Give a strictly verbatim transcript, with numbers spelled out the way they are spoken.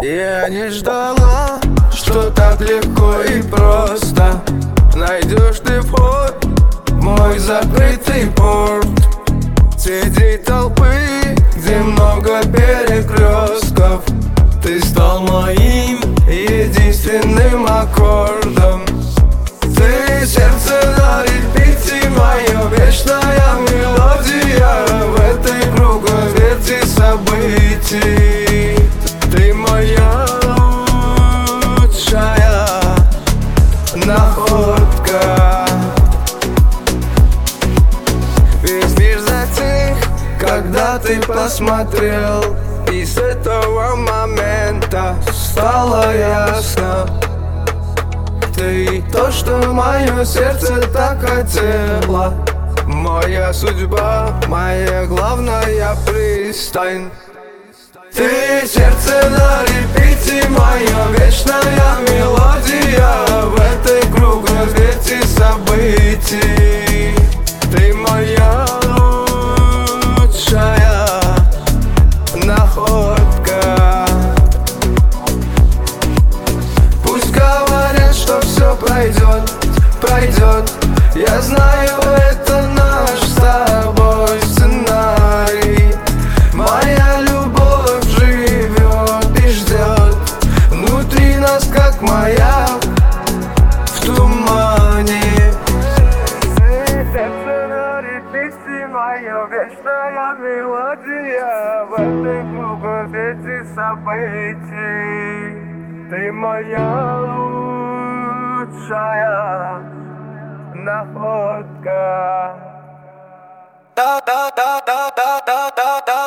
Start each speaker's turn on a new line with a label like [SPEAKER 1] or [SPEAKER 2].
[SPEAKER 1] Я не ждала, что так легко и просто найдешь ты вход в мой закрытый порт. Среди толпы, где много перекрестков, ты стал моим единственным аккордом. Ты сердце на репите, моя вечная мелодия в этой круговерти событий. Ты моя лучшая находка. Весь мир затих, когда ты посмотрел, и с этого момента стало ясно: ты то, что мое сердце так хотело. Моя судьба, моя главная пристань. Ты сердце на репите, моя вечная мелодия в этой круговерти событий. Ты моя лучшая находка. Пусть говорят, что все пройдет, пройдет. Я знаю, это наш с тобой сценарий. Моя любовь живет и ждет внутри нас, как маяк в тумане. Сердце на репите, моя вечная мелодия в этой круговерти событий. Ты моя лучшая находка. Да, да, да, да, да, да, да, да.